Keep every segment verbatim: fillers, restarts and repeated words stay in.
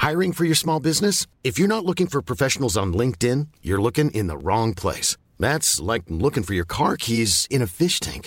Hiring for your small business? If you're not looking for professionals on LinkedIn, you're looking in the wrong place. That's like looking for your car keys in a fish tank.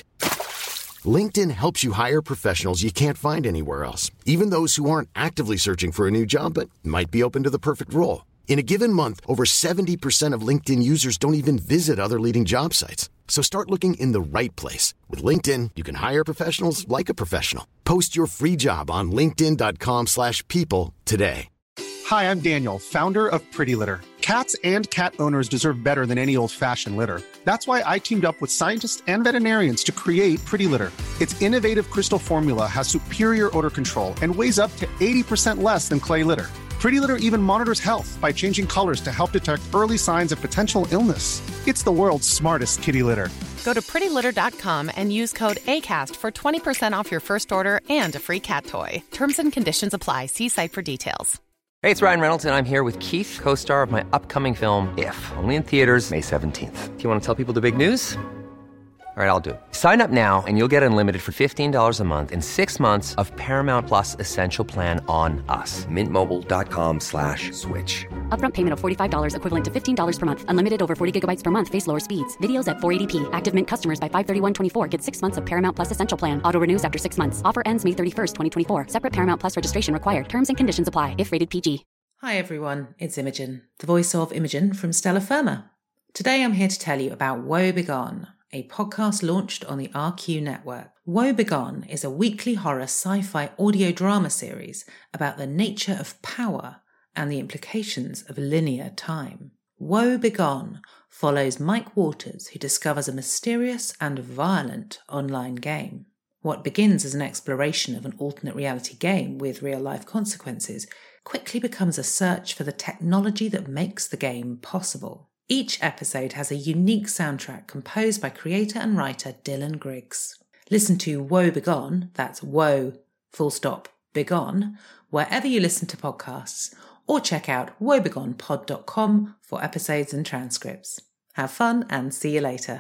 LinkedIn helps you hire professionals you can't find anywhere else, even those who aren't actively searching for a new job but might be open to the perfect role. In a given month, over seventy percent of LinkedIn users don't even visit other leading job sites. So start looking in the right place. With LinkedIn, you can hire professionals like a professional. Post your free job on linkedin dot com slash people today. Hi, I'm Daniel, founder of Pretty Litter. Cats and cat owners deserve better than any old-fashioned litter. That's why I teamed up with scientists and veterinarians to create Pretty Litter. Its innovative crystal formula has superior odor control and weighs up to eighty percent less than clay litter. Pretty Litter even monitors health by changing colors to help detect early signs of potential illness. It's the world's smartest kitty litter. Go to pretty litter dot com and use code ACAST for twenty percent off your first order and a free cat toy. Terms and conditions apply. See site for details. Hey, it's Ryan Reynolds, and I'm here with Keith, co-star of my upcoming film, If, only in theaters May seventeenth. Do you want to tell people the big news? All right, I'll do it. Sign up now and you'll get unlimited for fifteen dollars a month and six months of Paramount Plus Essential Plan on us. Mint Mobile dot com slash switch. Upfront payment of forty-five dollars equivalent to fifteen dollars per month. Unlimited over forty gigabytes per month. Face lower speeds. Videos at four eighty p. Active Mint customers by five thirty-one twenty-four get six months of Paramount Plus Essential Plan. Auto renews after six months. Offer ends May thirty-first, twenty twenty-four. Separate Paramount Plus registration required. Terms and conditions apply if rated P G. Hi everyone, it's Imogen, the voice of Imogen from Stella Firma. Today I'm here to tell you about Woe Begone, a podcast launched on the R Q network. Woe Begone is a weekly horror sci-fi audio drama series about the nature of power and the implications of linear time. Woe Begone follows Mike Waters, who discovers a mysterious and violent online game. What begins as an exploration of an alternate reality game with real-life consequences quickly becomes a search for the technology that makes the game possible. Each episode has a unique soundtrack composed by creator and writer Dylan Griggs. Listen to Woe Begone, that's Woe, full stop, Begone, wherever you listen to podcasts, or check out woe begone pod dot com for episodes and transcripts. Have fun and see you later.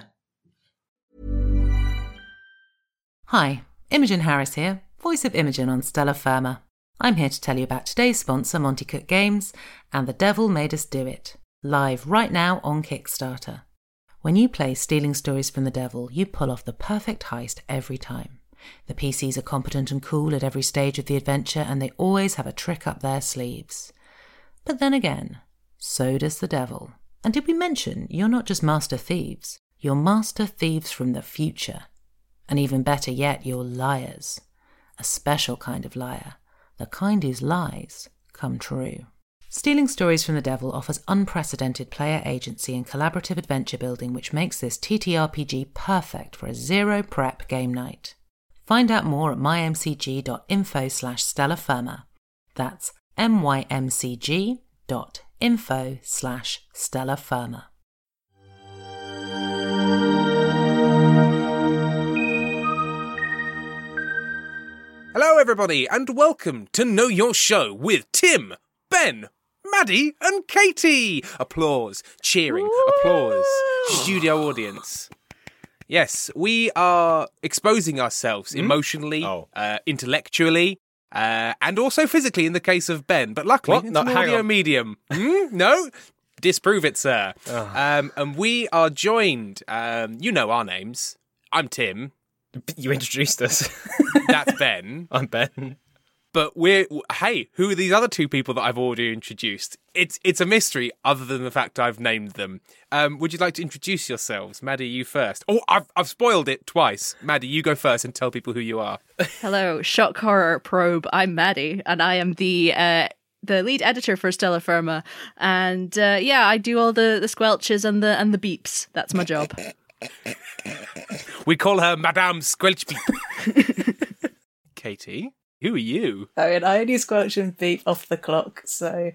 Hi, Imogen Harris here, voice of Imogen on Stella Firma. I'm here to tell you about today's sponsor, Monte Cook Games, and The Devil Made Us Do It, live right now on Kickstarter. When you play Stealing Stories from the Devil, you pull off the perfect heist every time. The P Cs are competent and cool at every stage of the adventure, and they always have a trick up their sleeves. But then again, so does the devil. And did we mention you're not just master thieves, you're master thieves from the future. And even better yet, you're liars. A special kind of liar. The kind whose lies come true. Stealing Stories from the Devil offers unprecedented player agency and collaborative adventure building, which makes this T T R P G perfect for a zero-prep game night. Find out more at mymcg.info slash stellafirma. That's mymcg.info slash stellafirma. Hello everybody, and welcome to Know Your Show with Tim, Ben, Maddie and Katie. Applause, cheering, Woo! Applause, studio audience. Yes, we are exposing ourselves mm? emotionally, oh. uh, intellectually, uh, and also physically in the case of Ben. But luckily, what? it's no, an audio medium. mm? No? Disprove it, sir. Oh. Um, and we are joined, um, you know our names. I'm Tim. You introduced us. That's Ben. I'm Ben. But we're, hey, who are these other two people that I've already introduced? It's it's a mystery other than the fact I've named them. Um, would you like to introduce yourselves? Maddie, you first. Oh, I've, I've spoiled it twice. Maddie, you go first and tell people who you are. Hello, Shock Horror Probe. I'm Maddie, and I am the uh, the lead editor for Stella Firma. And uh, yeah, I do all the, the squelches and the and the beeps. That's my job. We call her Madame Squelchbeep. Katie, who are you? I mean, I only squelch and beep off the clock, so...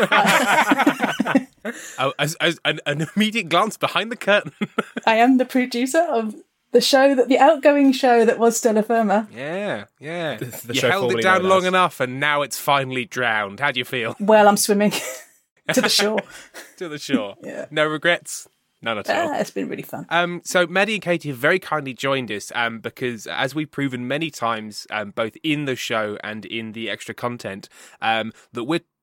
oh, as, as an, an immediate glance behind the curtain. I am the producer of the show, that the outgoing show that was Stella Firma. Yeah, yeah. The, the you show held it down long enough, and now it's finally drowned. How do you feel? Well, I'm swimming to the shore. To the shore. Yeah. No regrets? None at all. Ah, it's been really fun. Um, so Maddie and Katie have very kindly joined us um, because, as we've proven many times, um, both in the show and in the extra content, um, that we're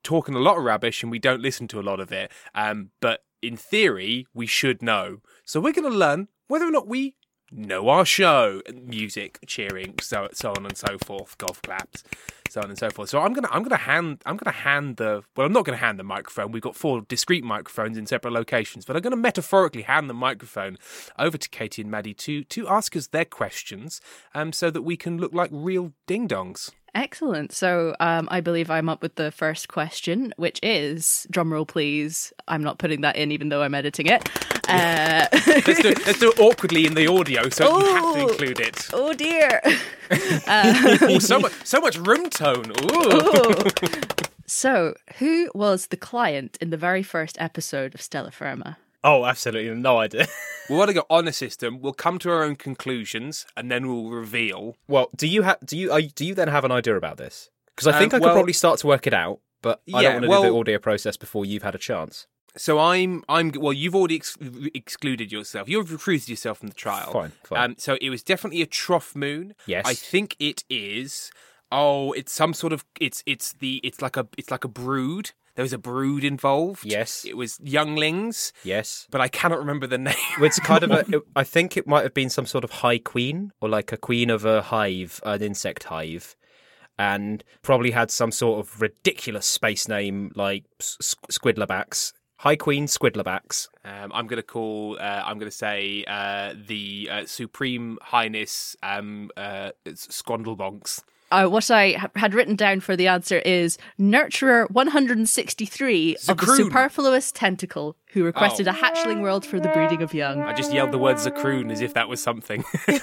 talking a lot of rubbish and we don't listen to a lot of it. Um, but in theory, we should know. So we're going to learn whether or not we know our show. Music, cheering, so so on and so forth. Golf claps, so on and so forth. So I'm gonna I'm gonna hand I'm gonna hand the well I'm not gonna hand the microphone. We've got four discrete microphones in separate locations, but I'm gonna metaphorically hand the microphone over to Katie and Maddie to to ask us their questions, um, so that we can look like real ding dongs. Excellent. So um, I believe I'm up with the first question, which is, drumroll please, I'm not putting that in even though I'm editing it. Uh... let's, do, let's do it awkwardly in the audio so Ooh. You have to include it. Oh dear. uh... Ooh, so, much, so much room tone. Ooh. Ooh. So who was the client in the very first episode of Stella Firma? Oh, absolutely no idea. We want to go on a system. We'll come to our own conclusions, and then we'll reveal. Well, do you have? Do you? Are you do you then have an idea about this? Because I think um, I could well, probably start to work it out, but I yeah, don't want to well, do the audio process before you've had a chance. So I'm, I'm. Well, you've already ex- excluded yourself. You've recruited yourself from the trial. Fine, fine. Um, so it was definitely a trough moon. Yes, I think it is. Oh, it's some sort of. It's it's the. It's like a. It's like a brood. There was a brood involved. Yes. It was younglings. Yes. But I cannot remember the name. It's kind of a... I think it might have been some sort of high queen, or like a queen of a hive, an insect hive, and probably had some sort of ridiculous space name like S- Squidlerbacks. High Queen Squidlerbacks. Um, I'm going to call... Uh, I'm going to say uh, the uh, Supreme Highness um, uh, Squandlebonks. Uh, what I ha- had written down for the answer is Nurturer one hundred sixty-three Zacroon. of the Superfluous Tentacle, who requested Oh. a hatchling world for the breeding of young. I just yelled the word Zacroon as if that was something.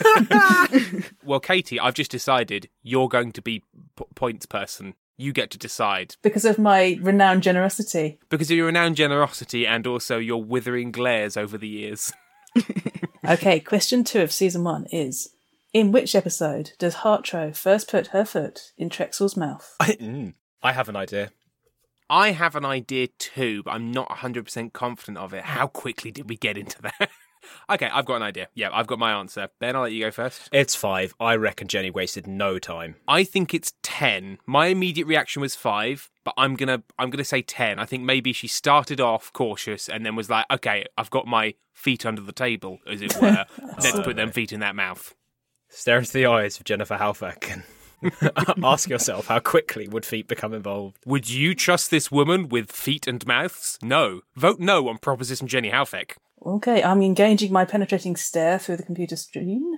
Well, Katie, I've just decided you're going to be p- points person. You get to decide. Because of my renowned generosity. Because of your renowned generosity and also your withering glares over the years. Okay, question two of season one is... In which episode does Hartrow first put her foot in Trexel's mouth? I, mm, I have an idea. I have an idea too, but I'm not one hundred percent confident of it. How quickly did we get into that? Okay, I've got an idea. Yeah, I've got my answer. Ben, I'll let you go first. It's five. I reckon Jenny wasted no time. I think it's ten. My immediate reaction was five, but I'm gonna I'm gonna say ten. I think maybe she started off cautious and then was like, okay, I've got my feet under the table, as it were. Let's put them feet in that mouth. Stare into the eyes of Jennifer Halfak and ask yourself how quickly would feet become involved. Would you trust this woman with feet and mouths? No. Vote no on Proposition Jenny Halfak. Okay, I'm engaging my penetrating stare through the computer screen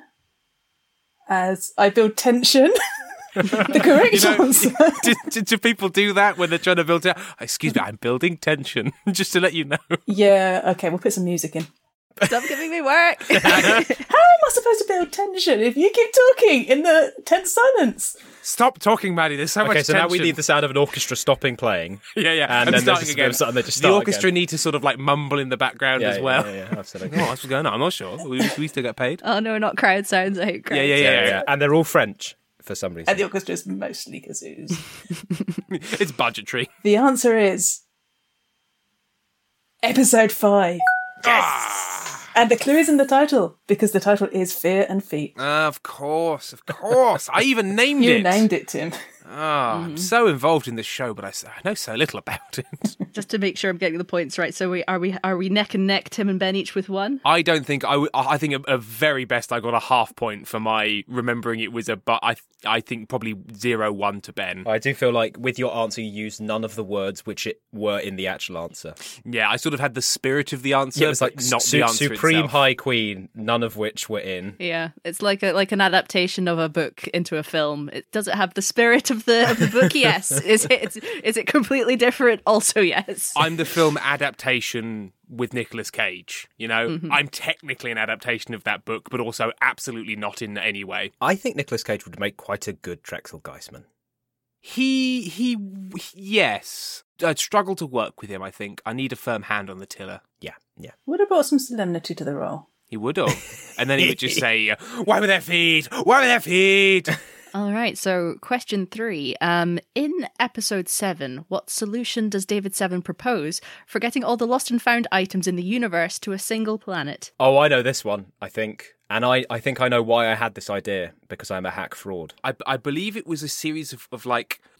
as I build tension. The correct You know, answer. do, do, do people do that when they're trying to build... Excuse me, I'm building tension, just to let you know. Yeah, okay, we'll put some music in. Stop giving me work. How am I supposed to build tension if you keep talking in the tense silence? Stop talking, Maddie. There's so okay, much so tension. now we need the sound of an orchestra stopping playing. Yeah, yeah. And, and then starting just, again. Sudden they just the start orchestra again. need to sort of like mumble in the background yeah, as yeah, well. Yeah, yeah, absolutely. Oh, what's going on? I'm not sure. We, we still get paid. Oh no, not crowd sounds. I hate crowd Yeah, yeah, yeah, sounds. yeah. And they're all French for some reason. And the orchestra is mostly kazoos. It's budgetary. The answer is episode five. Yes! And the clue is in the title, because the title is Fear and Feet. Uh, of course, of course. I even named You it. named it, Tim. Oh, I'm so involved in this show, but I, s- I know so little about it. Just to make sure I'm getting the points right. So we are we are we neck and neck, Tim and Ben, each with one? I don't think I. W- I think at, at very best I got a half point for my remembering it was a. But I I think probably zero one to Ben. I do feel like with your answer you used none of the words which it were in the actual answer. Yeah, I sort of had the spirit of the answer. Yeah, it was like but not su- the answer Supreme itself. High Queen, none of which were in. Yeah, it's like a like an adaptation of a book into a film. It does it have the spirit of the of the book? Yes. Is it is it completely different? Also, yes. I'm the film adaptation with Nicolas Cage. You know, Mhm. I'm technically an adaptation of that book, but also absolutely not in any way. I think Nicolas Cage would make quite a good Drexel Geisman. He he yes. I'd struggle to work with him. I think I need a firm hand on the tiller. Yeah, yeah. Would have brought some solemnity to the role. He would have, and then he would just say, uh, "Why were their feet? Why were their feet?" All right, so question three. Um, in episode seven, what solution does David Seven propose for getting all the lost and found items in the universe to a single planet? Oh, I know this one, I think. And I, I think I know why I had this idea, because I'm a hack fraud. I, I believe it was a series of, of like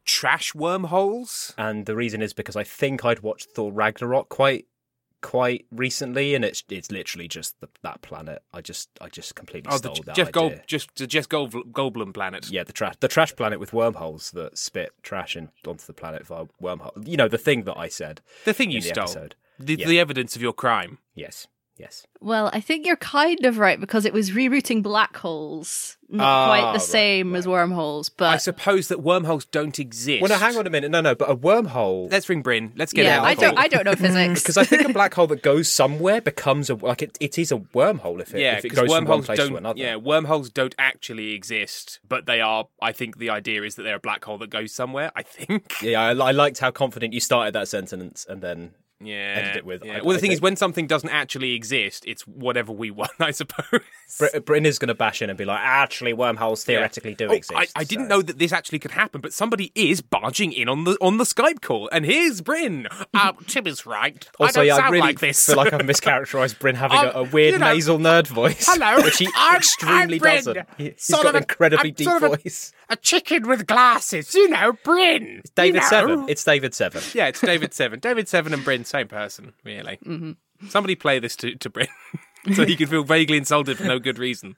trash wormholes. And the reason is because I think I'd watched Thor Ragnarok quite quite recently, and it's it's literally just the, that planet. I just I just completely Oh, stole the that Jeff idea. Gold, just the Jeff Gold, Goldblum planet. Yeah, the trash the trash planet with wormholes that spit trash in, onto the planet via wormhole. You know, the thing that I said. The thing you in the stole. Episode. The, Yeah. the evidence of your crime. Yes. Yes. Well, I think you're kind of right because it was rerouting black holes. Not Ah, quite the right, same right. as wormholes, I but suppose that wormholes don't exist. Well, no, hang on a minute. No, no, but a wormhole. Let's ring Bryn. Let's get yeah, it out. I of don't the I don't know physics. Because I think a black hole that goes somewhere becomes a like it, it is a wormhole if it, Yeah, if it because goes from one wormholes place don't. to another. Yeah, wormholes don't actually exist, but they are. I think the idea is that they're a black hole that goes somewhere. I think. Yeah, I, I liked how confident you started that sentence and then Yeah. ended it with. yeah. I- Well, the I thing is, think- when something doesn't actually exist, it's whatever we want, I suppose. Br- Bryn is going to bash in and be like, actually, wormholes theoretically Yeah. do Oh, exist. I, I didn't so- know that this actually could happen, but somebody is barging in on the on the Skype call, and here's Bryn. Uh, Tim is right. Also, I don't yeah, sound I really like this. feel like I've mischaracterised Bryn having Um, a, a weird you know- nasal nerd voice. Hello, which he I'm- extremely I'm Bryn. doesn't. He, he's Sort got of an a- incredibly I'm deep sort of a- voice. A chicken with glasses, you know, Bryn. It's David you know. Seven. It's David Seven. Yeah, it's David Seven. David Seven and Bryn, same person, really. Mm-hmm. Somebody play this to, to Bryn so he can feel vaguely insulted for no good reason.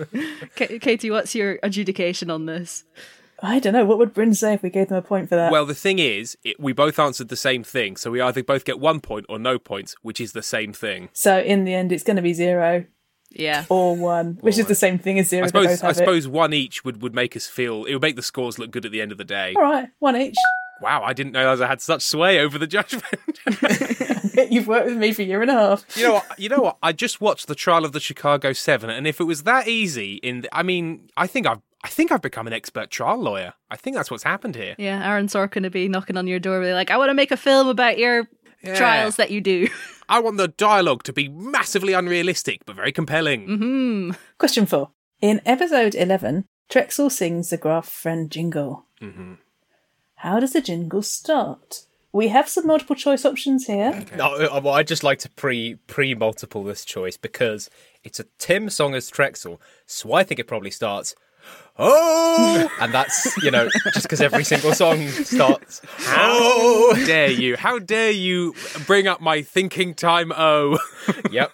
K- Katie, what's your adjudication on this? I don't know. What would Bryn say if we gave them a point for that? Well, the thing is, it, we both answered the same thing, so we either both get one point or no points, which is the same thing. so in the end, it's going to be zero Yeah. or one, which is the same thing as zero. I They both suppose I have it. suppose one each would, would make us feel, it would make the scores look good at the end of the day. All right, one each. Wow, I didn't realise I had such sway over the judgment. You've worked with me for a year and a half. You know what? You know what? I just watched the trial of the Chicago Seven, and if it was that easy, in the, I mean, I think I've, I think I've become an expert trial lawyer. I think that's what's happened here. Yeah, Aaron Sorkin to be knocking on your door, be like, I want to make a film about your Yeah. trials that you do. I want the dialogue to be massively unrealistic, but very compelling. Mm-hmm. Question four. In episode eleven, Trexel sings the Graph Friend jingle. Mm-hmm. How does the jingle start? We have some multiple choice options here. No, uh, well, I'd just like to pre pre multiple this choice because it's a Tim song as Trexel, so I think it probably starts. Oh, and that's you know just because every single song starts. How dare you? How dare you bring up my thinking time? Oh, Yep.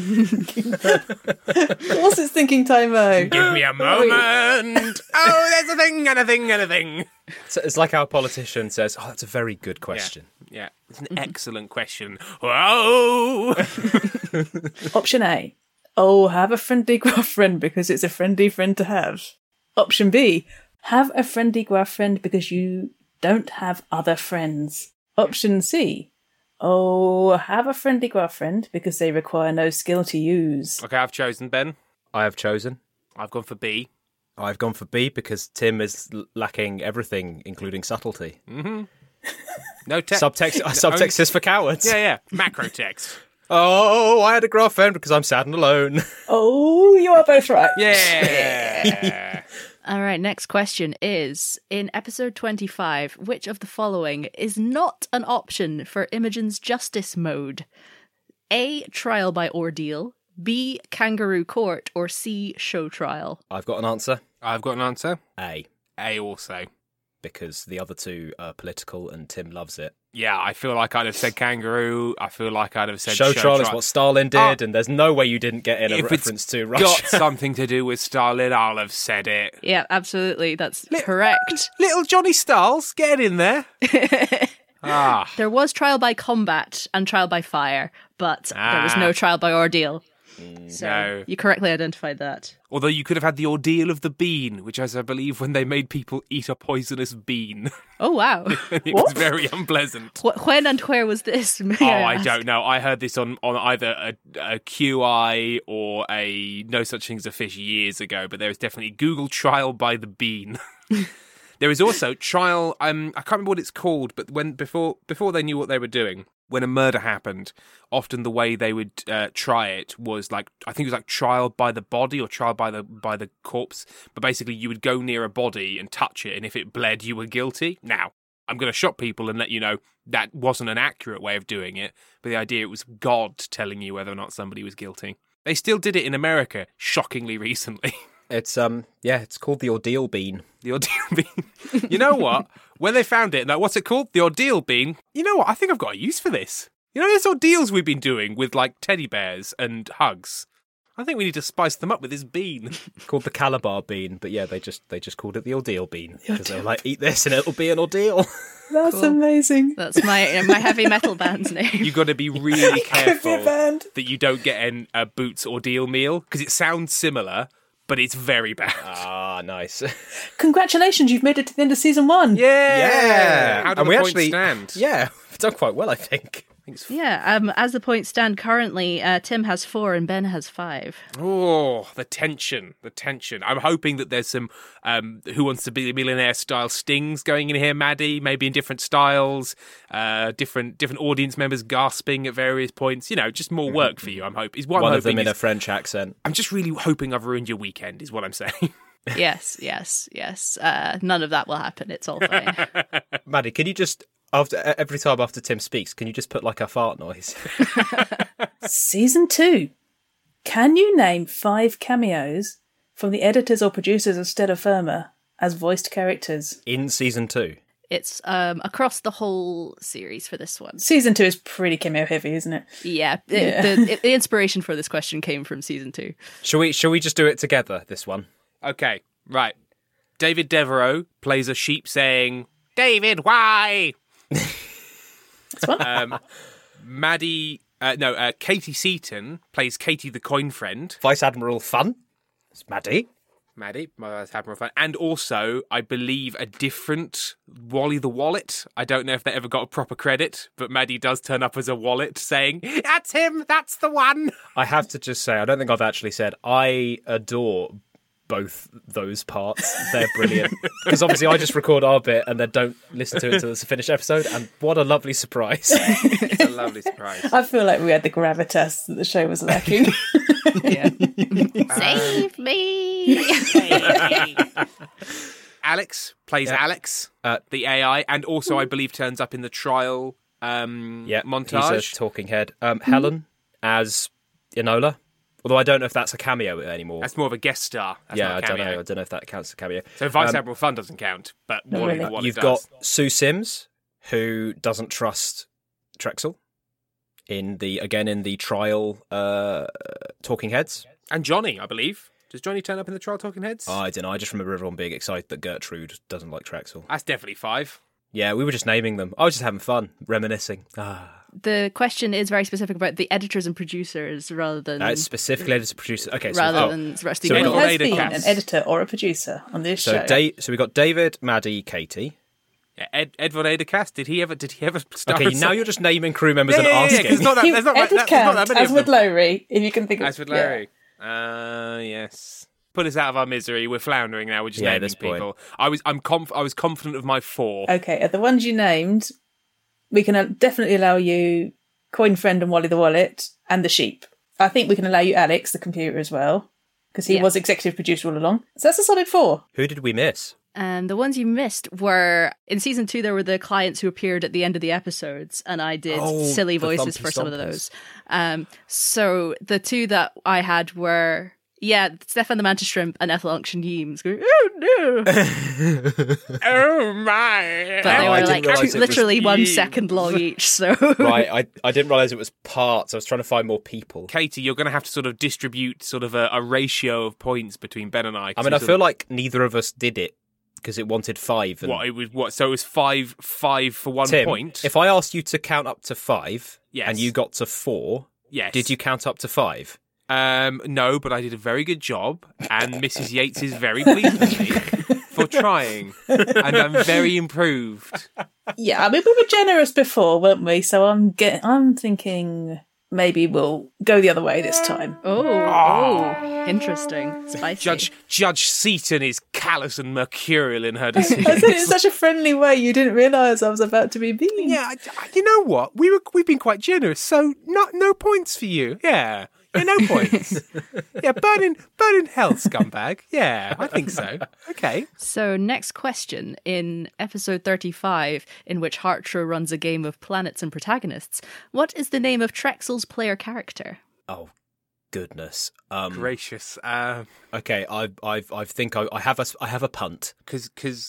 Of course it's thinking time, though. give me a moment. Oh, there's a thing and a thing and a thing. So it's like our politician says, "Oh, that's a very good question." Yeah, it's an excellent question. Oh, Option A. Oh, have a friendly graph friend because it's a friendly friend to have. Option B. Have a friendly graph friend because you don't have other friends. Option C. Oh, have a friendly graph friend because they require no skill to use. okay, I've chosen Ben. I have chosen. I've gone for B. I've gone for B because Tim is l- lacking everything, including subtlety. No text. Subtext, uh, subtext is for cowards. Yeah, yeah. Macro text. Oh, I had a graph friend because I'm sad and alone. Oh, you are both right. Yeah. All right, next question is, in episode twenty-five, which of the following is not an option for Imogen's justice mode? A, trial by ordeal, B, kangaroo court, or C, show trial? I've got an answer. I've got an answer. A, A also. because the other two are political and Tim loves it. Yeah, I feel like I'd have said kangaroo. I feel like I'd have said Show, show trial is trial. what Stalin did, Ah. and there's no way you didn't get in a If it's reference to Russia. got something to do with Stalin, I'll have said it. Yeah, absolutely, that's correct. Little Johnny Stiles, get in there. ah, There was trial by combat and trial by fire, but there was Ah. no trial by ordeal. So no. you correctly identified that. Although you could have had the ordeal of the bean, which is, I believe, when they made people eat a poisonous bean. Oh, wow. it was very unpleasant. Wh- when and where was this? May Oh, I I ask? don't know. I heard this on, on either a, a Q I or a No Such Thing as a Fish years ago, but there is definitely Google trial by the bean. There is also trial. Um, I can't remember what it's called, but when before before they knew what they were doing, when a murder happened, often the way they would uh, try it was like I think it was like trial by the body or trial by the by the corpse. But basically, you would go near a body and touch it, and if it bled, you were guilty. Now, I'm going to shock people and let you know that wasn't an accurate way of doing it, but the idea it was God telling you whether or not somebody was guilty. They still did it in America, shockingly recently. It's um yeah, it's called the ordeal bean. The ordeal bean. You know what? when they found it, like, what's it called? The ordeal bean. You know what? I think I've got a use for this. You know those ordeals we've been doing with, like, teddy bears and hugs? I think we need to spice them up with this bean. Called the Calabar bean, but yeah, they just they just called it the ordeal bean. Because they were like, eat this and it'll be an ordeal. That's Cool. amazing. That's my my heavy metal band's name. You've got to be really careful Could be a band. that you don't get an, a Boots ordeal meal, because it sounds similar, but it's very bad. Ah, nice. Congratulations, you've made it to the end of season one. Yeah! How do and the we points actually, stand? Yeah, we've done quite well, I think. Yeah, um, as the points stand currently, uh, Tim has four and Ben has five. Oh, the tension, the tension. I'm hoping that there's some um, Who Wants to Be a Millionaire style stings going in here, Maddie, maybe in different styles, uh, different different audience members gasping at various points. You know, just more work for you, I'm hoping. Is what One I'm of them hoping in is, a French accent. I'm just really hoping I've ruined your weekend, is what I'm saying. Yes, yes, yes. Uh, none of that will happen. It's all fine. Maddie, can you just, after every time after Tim speaks, can you just put like a fart noise? Season two. Can you name five cameos from the editors or producers of Stellar Firma as voiced characters? In season two? It's um, across the whole series for this one. Season two is pretty cameo heavy, isn't it? Yeah, it- Yeah. The, the inspiration for this question came from season two. Shall we, shall we just do it together, this one? Okay, right. David Devereaux plays a sheep saying, David, why? That's one. Um, Maddie, uh, no, uh, Katie Seaton plays Katie the coin friend. Vice Admiral Fun? It's Maddie. Maddie, my Vice Admiral friend. And also, I believe, a different Wally the Wallet. I don't know if they ever got a proper credit, but Maddie does turn up as a wallet saying, that's him, that's the one. I have to just say, I don't think I've actually said, I adore both those parts. They're brilliant. Because obviously I just record our bit and then don't listen to it until it's a finished episode, and what a lovely surprise. It's a lovely surprise. I feel like we had the gravitas that the show was lacking. Yeah. Save me! Alex plays Yeah. Alex, Uh, the A I, and also I believe turns up in the trial um, Yeah, montage. he's a talking head. Um, Helen as Enola. Although I don't know if that's a cameo anymore. That's more of a guest star. That's yeah, not a I don't cameo. know. I don't know if that counts as a cameo. So Vice Um, Admiral Fun doesn't count, but Not Wally really. the Wallet You've does. got Sue Sims, who doesn't trust Trexel. In the again in the trial uh, talking heads. And Johnny, I believe. Does Johnny turn up in the trial talking heads? Oh, I don't know. I just remember everyone being excited that Gertrude doesn't like Trexel. That's definitely five. Yeah, we were just naming them. I was just having fun, reminiscing. Ah. The question is very specific about the editors and producers rather than Uh, it's specifically editor producer. Okay, so rather oh, than the rest of So the we There got- has been Cast. an editor or a producer on this so show. Da- so we got David, Maddie, Katie. Yeah, Ed, Edward Adacast, did he ever did he ever star Okay, as now some- you're just naming crew members Yeah, and yeah, yeah, asking. 'cause it's not that, He, there's not, Edward that, there's not that Kant, many as of with them. Lowry, if you can think of As with Larry. Uh, yes. Put us out of our misery. We're floundering now. We're just Yeah, at naming this point. people. I was I'm conf- I was confident of my four. Yeah. Okay, of the ones you named, we can uh, definitely allow you Coin Friend and Wally the Wallet and the Sheep. I think we can allow you Alex, the computer, as well, because he Yeah. was executive producer all along. So that's a solid four. Who did we miss? And the ones you missed were in season two. There were the clients who appeared at the end of the episodes, and I did Oh, silly the voices Thumpy for some of Stompers. those. Um, so the two that I had were yeah, Stefan the Mantis Shrimp and Ethel Unction Yeames going, oh no, Oh my! but they Oh, I were didn't like realise it was literally one Yeames. second long each. So Right, I, I didn't realise it was parts. I was trying to find more people. Katie, you're going to have to sort of distribute sort of a, a ratio of points between Ben and I. I 'cause mean, we I sort feel of- like neither of us did it because it wanted five. And what it was. What so it was five five for one Tim, point. if I asked you to count up to five Yes. and you got to four, yes, did you count up to five? Um, no, but I did a very good job, and Missus Yates is very pleased with me for trying, and I'm very improved. Yeah, I mean, we were generous before, weren't we? So I'm get- I'm thinking maybe we'll go the other way this time. oh, oh, interesting, spicy. Judge Judge Seaton is callous and mercurial in her I said it in decisions. such a friendly way, you didn't realise I was about to be mean. Yeah, I, I- you know what? We were we've been quite generous, so not no points for you. Yeah. Yeah, no points. Yeah, burn in, burn in hell, scumbag. Yeah, I think so. Okay. So, next question in episode thirty-five, in which Hartro runs a game of planets and protagonists. What is the name of Trexel's player character? Oh, goodness. Um, Gracious. Uh, Okay, I I I think I, I have a I have a punt. Because, because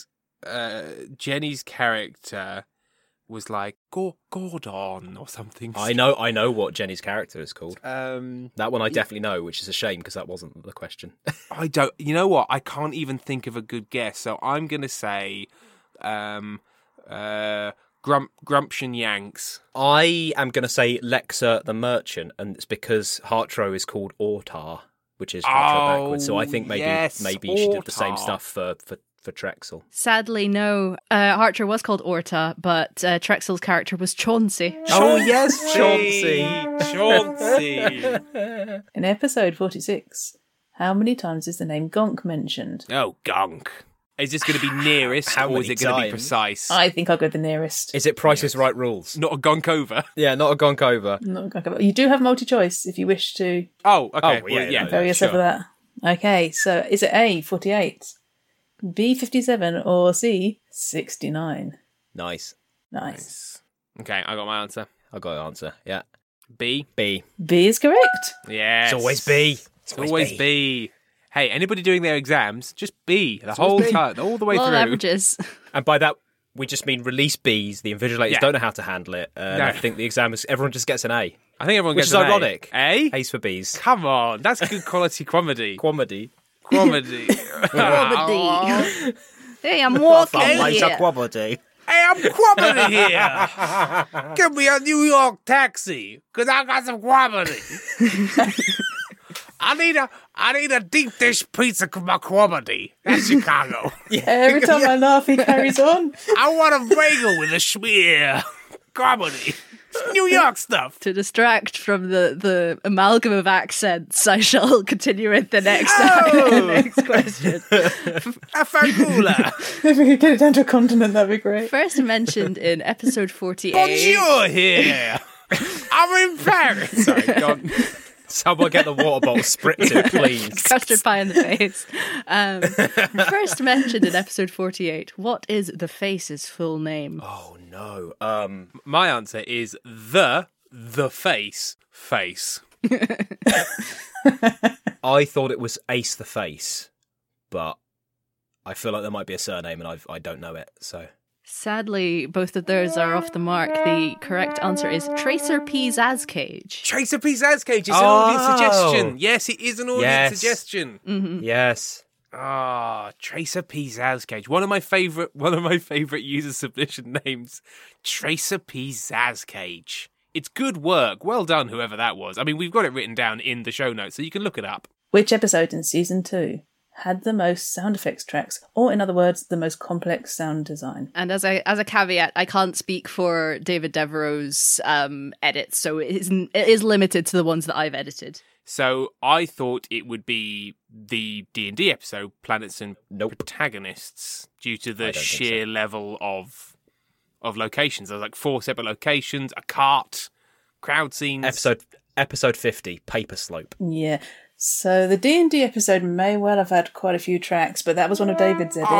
uh, Jenny's character was like Go- Gordon or something. I know, I know what Jenny's character is called. Um, that one I definitely know, which is a shame because that wasn't the question. I don't. You know what? I can't even think of a good guess. So I'm gonna say, um, uh, Grump Grumption Yanks. I am going to say Lexa the Merchant, and it's because Hartro is called Ortar, which is Hartro Oh, backwards. So I think maybe yes, maybe she did the same Ortar. stuff for for, for Trexel. Sadly, no. Uh, Harcher was called Orta, but uh, Trexel's character was Chauncey. Oh yes, Chauncey. Chauncey. Chauncey. In episode forty-six, how many times is the name Gonk mentioned? Oh, Gunk. Is this going to be nearest, How or is many it going to be times? precise? I think I'll go the nearest. Is it Price is Right rules? Not a Gunk over. Yeah, not a gonk over. Not Gonk. You do have multi-choice if you wish to Oh, okay. Oh, well, yeah, yeah. no, throw yourself sure. with that. Okay, so is it A, forty-eight, B, fifty-seven, or C, sixty-nine? Nice. Nice. Okay, I got my answer. I got an answer. Yeah. B. B. B is correct. Yes. It's always B. It's always B. Hey, anybody doing their exams, just B the whole always B. time, all the way Law of through. averages. And by that, we just mean release Bs. The invigilators Yeah. don't know how to handle it. And No. I think the exam is everyone just gets an A. I think everyone Which gets is an A. ironic. A? A's for Bs. Come on, that's good quality comedy. Comedy. Comedy. Quabity. Hey, I'm walking here. Comedy. Hey, I'm Quabity here. Give me a New York taxi, because I got some Quabity. I need a I need a deep dish pizza for my Quabity. That's Chicago. Every time I laugh, he carries on. I want a bagel with a schmear. Quabity. It's New York stuff. To distract from the, the amalgam of accents, I shall continue with the next, Oh! next question. A fagula. If we could get it down to a continent, that'd be great. First mentioned in episode forty-eight. Bonjour here. I'm in Paris. Sorry, go on. Someone get the water bottle spritz, please. Custard pie in the face. Um, first mentioned in episode forty-eight. What is the Face's full name? Oh no. Um. My answer is the the face face. I thought it was Ace the Face, but I feel like there might be a surname and I've, I don't know it. So Sadly, both of those are off the mark. The correct answer is Tracer P. Zazcage. Tracer P. Zazcage is an Oh. audience suggestion. Yes, it is an audience Yes. suggestion. Mm-hmm. yes, Ah, Tracer P. Zazcage. One of my favorite one of my favorite user submission names. Tracer P. Zazcage. It's good work. Well done, whoever that was. I mean, we've got it written down in the show notes, so you can look it up. Which episode in season two had the most sound effects tracks, or in other words, the most complex sound design? And as a as a caveat, I can't speak for David Devereaux's um, edits, so it is, it is limited to the ones that I've edited. So I thought it would be the D and D episode, Planets and Nope. Protagonists, due to I the don't think sheer level of of locations. There's like four separate locations, a cart, crowd scenes. episode episode fifty, Paper Slope. Yeah. So the D and D episode may well have had quite a few tracks, but that was one of David's edits.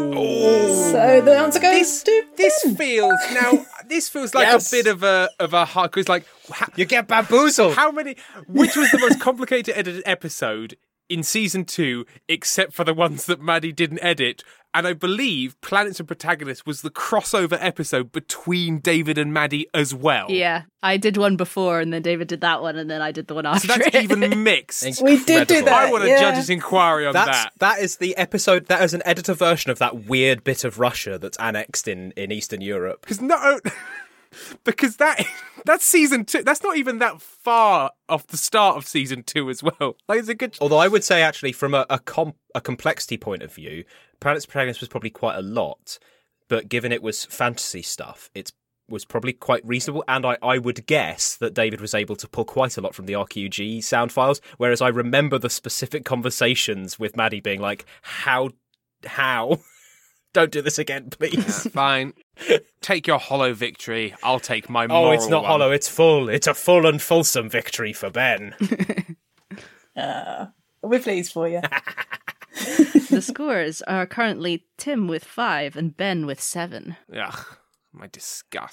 Oh. So the answer goes This, to this Ben. feels now. This feels like Yes. a bit of a of a hard. Because like, how, You get bamboozled. how many? Which was the most complicated edited episode in season two, except for the ones that Maddie didn't edit? And I believe Planets and Protagonists was the crossover episode between David and Maddie as well. Yeah, I did one before, and then David did that one, and then I did the one after. So that's it. even mixed. We did do Incredible. that. I want a yeah. judge's inquiry on That's that. that is the episode. That is an editor version of that weird bit of Russia that's annexed in, in Eastern Europe. Because no, because that that's season two. That's not even that far off the start of season two as well. Like it's a good. Although I would say actually, from a a, comp, a complexity point of view, Planet's Protagonist was probably quite a lot, but given it was fantasy stuff, it was probably quite reasonable. And I, I would guess that David was able to pull quite a lot from the R Q G sound files. Whereas I remember the specific conversations with Maddie being like, "How, how." Don't do this again, please. Fine. Take your hollow victory. I'll take my Oh, moral it's not one. hollow, it's full. It's a full and fulsome victory for Ben. Uh, we're pleased for you. The scores are currently Tim with five and Ben with seven. Ugh, my disgust.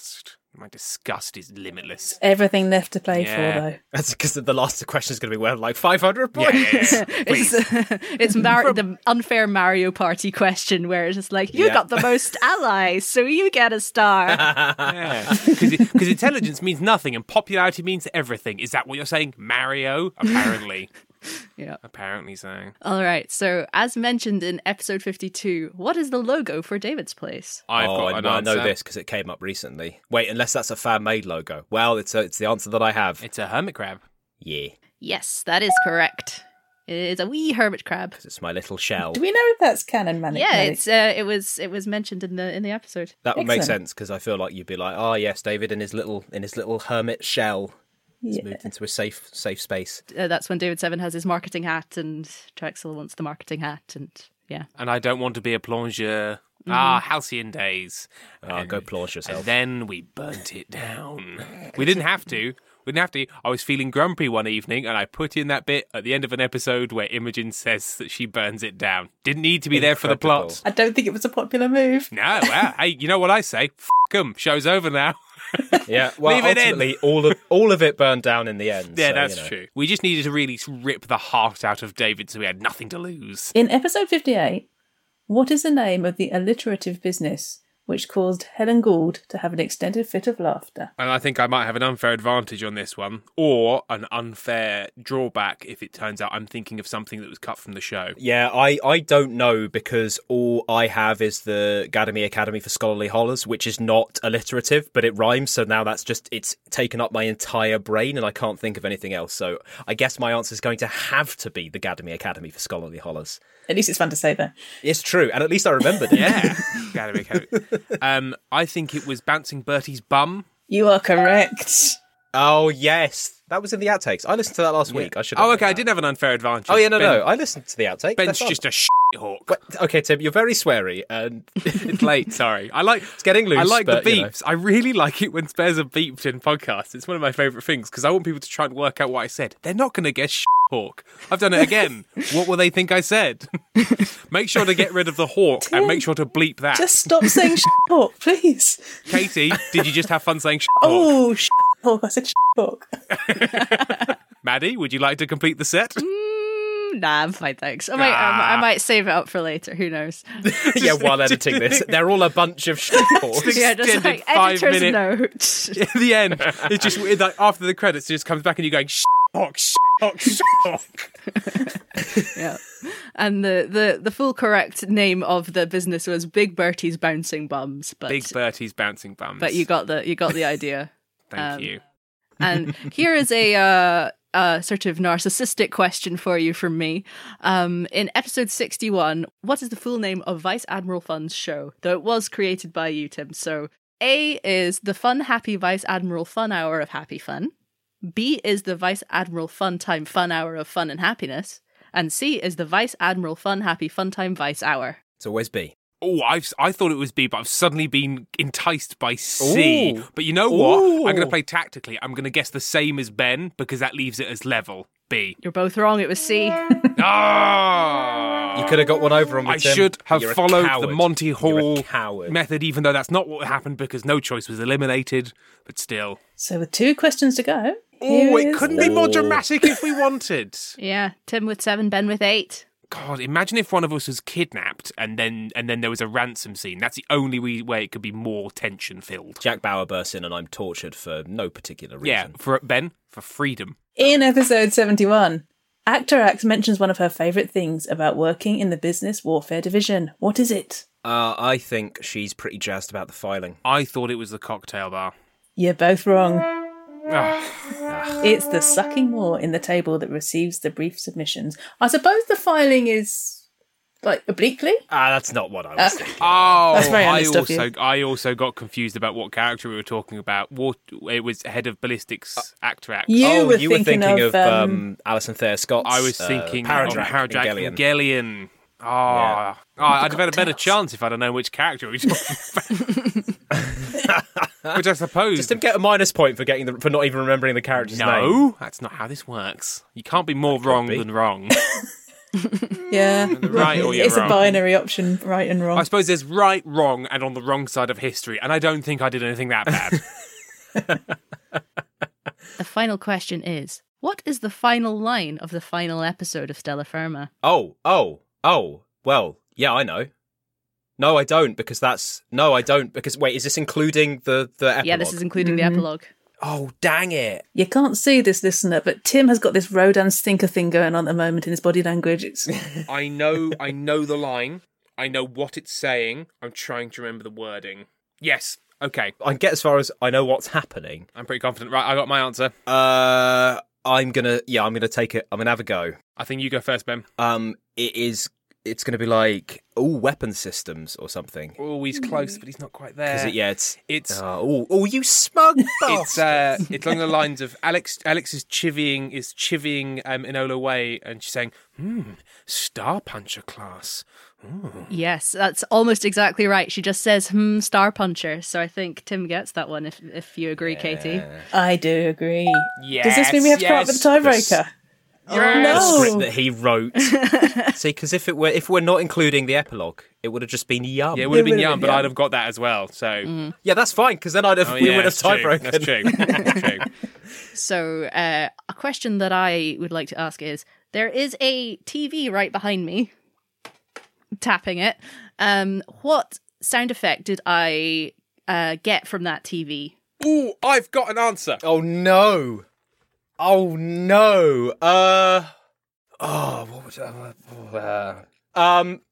My disgust is limitless. Everything left to play Yeah. for, though. That's because the last question is going to be worth like five hundred points. Yeah, yeah, yeah. Please. It's, it's Mar- the unfair Mario Party question where it's just like, you Yeah. got the most allies, so you get a star. Yeah, because intelligence means nothing and popularity means everything. Is that what you're saying, Mario? Apparently. Yeah. Apparently so. All right. So, as mentioned in episode fifty-two, what is the logo for David's Place? I've oh, got I, an know- I answer. know this because it came up recently. Wait, unless that's a fan-made logo. Well, it's a, it's the answer that I have. It's a hermit crab. Yeah, Yes, that is correct. It's a wee hermit crab. because it's my little shell. Do we know if that's canon, Manic? Yeah, Manic? it's uh, it was it was mentioned in the in the episode. That would make Excellent. sense because I feel like you'd be like, oh yes, David in his little in his little hermit shell. He's Yeah. moved into a safe safe space. Uh, that's when David Seven has his marketing hat, and Drexel wants the marketing hat, and yeah. And I don't want to be a plongeur. Ah, halcyon days. Oh, go plunge And yourself. then we burnt it down. We didn't have to. We didn't have to. I was feeling grumpy one evening, and I put in that bit at the end of an episode where Imogen says that she burns it down. Didn't need to be there for the Incredible. plot. I don't think it was a popular move. No, well, hey, you know what I say? F them. Show's over now. Yeah, well, Leave it in. ultimately, all of all of it burned down in the end. Yeah, so, that's you know. true. We just needed to really rip the heart out of David so we had nothing to lose. In episode fifty-eight, what is the name of the alliterative business which caused Helen Gould to have an extended fit of laughter? And I think I might have an unfair advantage on this one, or an unfair drawback if it turns out I'm thinking of something that was cut from the show. Yeah, I, I don't know because all I have is the Gadamy Academy for Scholarly Hollers, which is not alliterative, but it rhymes. So now that's just, it's taken up my entire brain and I can't think of anything else. So I guess my answer is going to have to be the Gadamy Academy for Scholarly Hollers. At least it's fun to say, though. It's true, and at least I remembered it. Yeah. Gotta be careful. Um, I think it was Bouncing Bertie's bum. You are correct. Oh, yes. That was in the outtakes. I listened to that last week. I should have Oh, known okay, I that. didn't have an unfair advantage. Oh, yeah, no, Ben- no. I listened to the outtakes. Ben's That's fine. just a hawk. But- okay, Tim, you're very sweary, and It's late, sorry. I like it's getting loose. I like but, the you know. beeps. I really like it when spares are beeped in podcasts. It's one of my favourite things because I want people to try and work out what I said. They're not going to guess hawk. I've done it again. What will they think I said? Make sure to get rid of the hawk and make sure to bleep that. Just stop saying hawk, please. Katie, did you just have fun saying hawk? Oh, hawk. I said hawk. Maddie, would you like to complete the set? Mm, nah, I'm fine, thanks. I might, I, Ah. might- I might save it up for later. Who knows? yeah, while editing this, they're all a bunch of hawks. Yeah, just Extended like five editor's minute- notes. In the end, it's just it's like after the credits, it just comes back and you're going hawk, hawk, hawk. Yeah. And the, the, the full correct name of the business was Big Bertie's Bouncing Bums. But Big Bertie's Bouncing Bums. but you got the you got the idea. Thank um, you. And here is a uh, a sort of narcissistic question for you from me. Um, in episode sixty-one, what is the full name of Vice Admiral Fun's show? Though it was created by you, Tim. So A is the Fun Happy Vice Admiral Fun Hour of Happy Fun. B is the Vice Admiral Fun Time Fun Hour of Fun and Happiness. And C is the Vice Admiral Fun Happy Fun Time Vice Hour. It's always B. Oh, I've I thought it was B, but I've suddenly been enticed by C. Ooh. But you know what? Ooh. I'm going to play tactically. I'm going to guess the same as Ben because that leaves it as level. B. You're both wrong. It was C. Ah! You could have got one over on me, I Tim. should have You're a followed the coward. Monty You're Hall a coward. method, even though that's not what happened because no choice was eliminated. But still. So with two questions to go. Oh, here it is couldn't the- be more dramatic if we wanted. Yeah, Tim with seven, Ben with eight. God, imagine if one of us was kidnapped and then and then there was a ransom scene. That's the only way way it could be more tension filled. Jack Bauer bursts in and I'm tortured for no particular reason. Yeah, for Ben, for freedom. In episode seventy-one, Actor Axe mentions one of her favourite things about working in the Business Warfare Division. What is it? Uh, I think she's pretty jazzed about the filing. I thought it was the cocktail bar. You're both wrong. Ah, It's the sucking maw in the table that receives the brief submissions. I suppose the filing is, like, obliquely? Ah, that's not what I was Uh, thinking. oh, That's very I honest of also you. I also got confused about what character we were talking about. What it was head of ballistics actor act. You oh, were you were thinking, thinking of, of um, um, Alison Thayer Scott's I was uh, thinking Paradrac, of Paradrac Engelion. Engelion. Oh, Yeah. oh I'd have had a better cocktails. chance if I'd have known which character we were talking about. Which I suppose. Just to get a minus point for getting the, for not even remembering the character's name. no, that's not how this works. You can't be more wrong be. than wrong. Yeah. Right or you're It's wrong. a binary option, right and wrong. I suppose there's right, wrong, and on the wrong side of history, and I don't think I did anything that bad. The final question is, what is the final line of the final episode of Stella Firma? Oh, oh, oh, well, yeah, I know. No, I don't, because that's... No, I don't, because... Wait, is this including the, the epilogue? Yeah, this is including Mm-hmm. the epilogue. Oh, dang it. You can't see this, listener, but Tim has got this Rodan stinker thing going on at the moment in his body language. It's... I know, I know the line. I know what it's saying. I'm trying to remember the wording. Yes. Okay. I can get as far as I know what's happening. I'm pretty confident. Right, I got my answer. Uh, I'm gonna... Yeah, I'm gonna take it. I'm gonna have a go. I think you go first, Ben. Um, it is... It's going to be like, oh, weapon systems or something. Oh, he's close, but he's not quite there. Is it? Yeah, it's... It's... Oh, oh, you smug It's bastard. uh, it's along the lines of Alex. Alex is chivying is chivying um, Enola Way, and she's saying, "Hmm, Star Puncher class." Ooh. Yes, that's almost exactly right. She just says, hmm, Star Puncher. So I think Tim gets that one if if you agree, Katie. I do agree. Yes, Does this mean we have to come up with a tiebreaker? The no. script that he wrote. See, because if it were if we're not including the epilogue, it would have just been yum. Yeah, it would have It been would've yum, been but yum. I'd have got that as well. So Mm-hmm. Yeah, that's fine, because then I'd have Oh, we yeah, would have that's true. tiebroken. That's true. That's true. So uh, a question that I would like to ask is, there is a T V right behind me, tapping it. Um, what sound effect did I uh, get from that T V? Ooh, I've got an answer. Oh no! Oh no! Uh oh, what was that? Uh, um,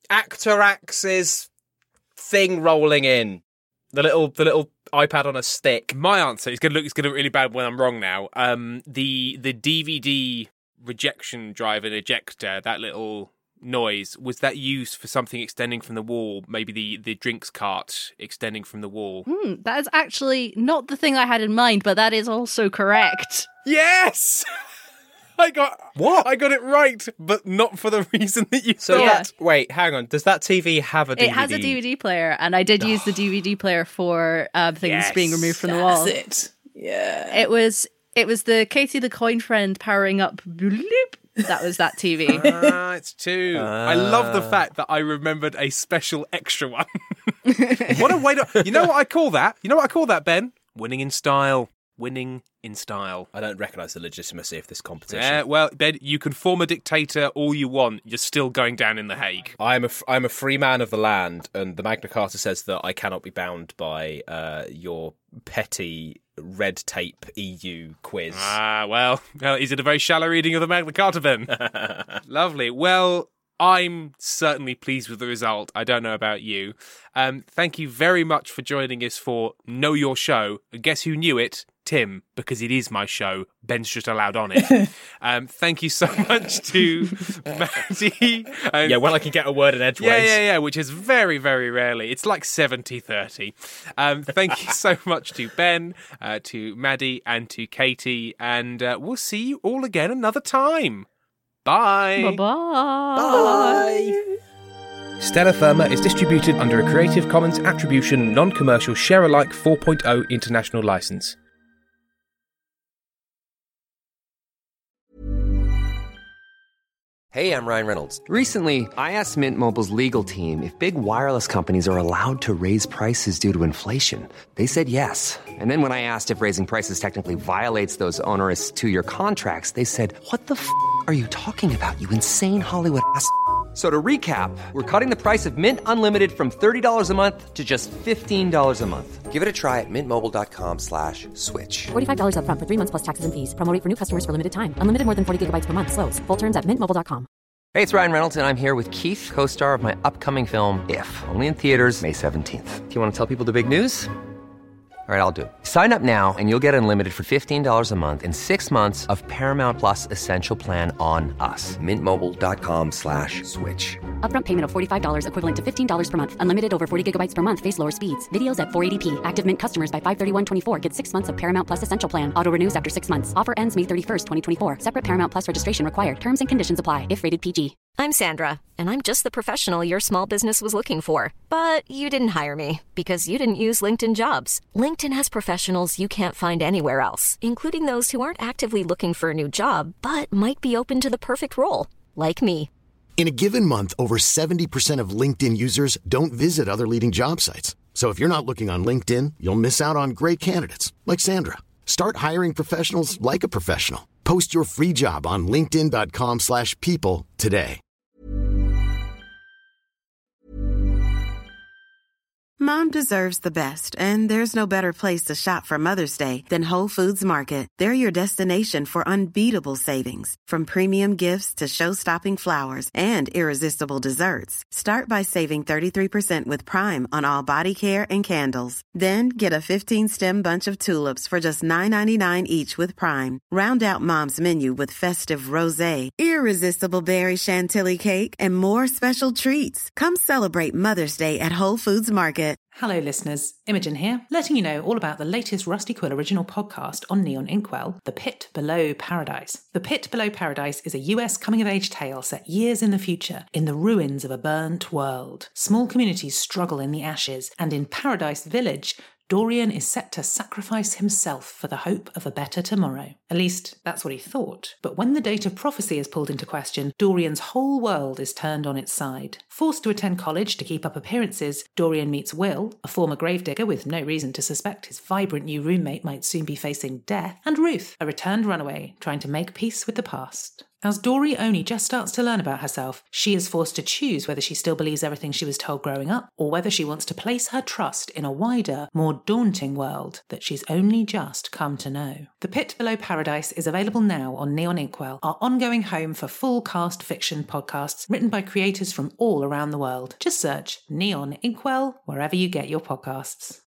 Actorax's thing rolling in the little the little iPad on a stick. My answer is going to look. It's going to look really bad when I'm wrong now. Um, the the D V D rejection drive and ejector, that little noise, was that used for something extending from the wall? Maybe the the drinks cart extending from the wall. Hmm, that is actually not the thing I had in mind, but that is also correct. Yes. I got What? I got it right, but not for the reason that you So thought. Yeah. that wait, hang on. Does that T V have a D V D? It has a D V D player, and I did use the D V D player for uh, things Yes, being removed from the That's wall. it. Yeah. It was it was the Katie the Coin Friend powering up. Bloop. That was that T V. Ah, it's two. I love the fact that I remembered a special extra one. What a way to... You know what I call that? You know what I call that, Ben? Winning in style. Winning in style. I don't recognise the legitimacy of this competition. Yeah, well, Ben, you can form a dictator all you want. You're still going down in The Hague. I am a f- I'm a free man of the land, and the Magna Carta says that I cannot be bound by uh, your petty red tape E U quiz. Ah, well, well, is it a very shallow reading of the Magna Carta, Ben? Lovely. Well, I'm certainly pleased with the result. I don't know about you. Um, thank you very much for joining us for Know Your Show. Guess who knew it? Tim, because it is my show. Ben's just allowed on it. um, thank you so much to Maddie. And Yeah, well, I can get a word in edgeways. yeah, yeah, yeah, which is very, very rarely. It's like seventy thirty. Um, thank you so much to Ben, uh, to Maddie, and to Katie, and uh, we'll see you all again another time. Bye. Bye-bye. Stella Firma is distributed under a Creative Commons Attribution Non-Commercial Share-alike four point oh international license. Hey, I'm Ryan Reynolds. Recently, I asked Mint Mobile's legal team if big wireless companies are allowed to raise prices due to inflation. They said yes. And then when I asked if raising prices technically violates those onerous two-year contracts, they said, "What the f*** are you talking about, you insane Hollywood ass?" So to recap, we're cutting the price of Mint Unlimited from thirty dollars a month to just fifteen dollars a month. Give it a try at mintmobile.com slash switch. forty-five dollars up front for three months plus taxes and fees. Promo rate for new customers for limited time. Unlimited more than forty gigabytes per month. Slows full terms at mint mobile dot com. Hey, it's Ryan Reynolds, and I'm here with Keith, co-star of my upcoming film, If, only in theaters May seventeenth. Do you want to tell people the big news? All right, I'll do it. Sign up now and you'll get unlimited for fifteen dollars a month and six months of Paramount Plus Essential Plan on us. Mintmobile.com slash switch. Upfront payment of forty-five dollars equivalent to fifteen dollars per month. Unlimited over forty gigabytes per month. Face lower speeds. Videos at four eighty p. Active Mint customers by five thirty-one twenty-four get six months of Paramount Plus Essential Plan. Auto renews after six months. Offer ends May thirty-first, twenty twenty-four. Separate Paramount Plus registration required. Terms and conditions apply if rated P G. I'm Sandra, and I'm just the professional your small business was looking for. But you didn't hire me because you didn't use LinkedIn Jobs. LinkedIn has professionals you can't find anywhere else, including those who aren't actively looking for a new job, but might be open to the perfect role, like me. In a given month, over seventy percent of LinkedIn users don't visit other leading job sites. So if you're not looking on LinkedIn, you'll miss out on great candidates like Sandra. Start hiring professionals like a professional. Post your free job on linkedin.com slash people today. Mom deserves the best, and there's no better place to shop for Mother's Day than Whole Foods Market. They're your destination for unbeatable savings, from premium gifts to show-stopping flowers and irresistible desserts. Start by saving thirty-three percent with Prime on all body care and candles. Then get a fifteen-stem bunch of tulips for just nine ninety-nine each with Prime. Round out Mom's menu with festive rosé, irresistible berry chantilly cake, and more special treats. Come celebrate Mother's Day at Whole Foods Market. Hello listeners, Imogen here, letting you know all about the latest Rusty Quill original podcast on Neon Inkwell, The Pit Below Paradise. The Pit Below Paradise is a U S coming-of-age tale set years in the future, in the ruins of a burnt world. Small communities struggle in the ashes, and in Paradise Village, Dorian is set to sacrifice himself for the hope of a better tomorrow. At least, that's what he thought. But when the date of prophecy is pulled into question, Dorian's whole world is turned on its side. Forced to attend college to keep up appearances, Dorian meets Will, a former gravedigger with no reason to suspect his vibrant new roommate might soon be facing death, and Ruth, a returned runaway trying to make peace with the past. As Dory only just starts to learn about herself, she is forced to choose whether she still believes everything she was told growing up, or whether she wants to place her trust in a wider, more daunting world that she's only just come to know. The Pit Below Paradise is available now on Neon Inkwell, our ongoing home for full cast fiction podcasts written by creators from all around the world. Just search Neon Inkwell wherever you get your podcasts.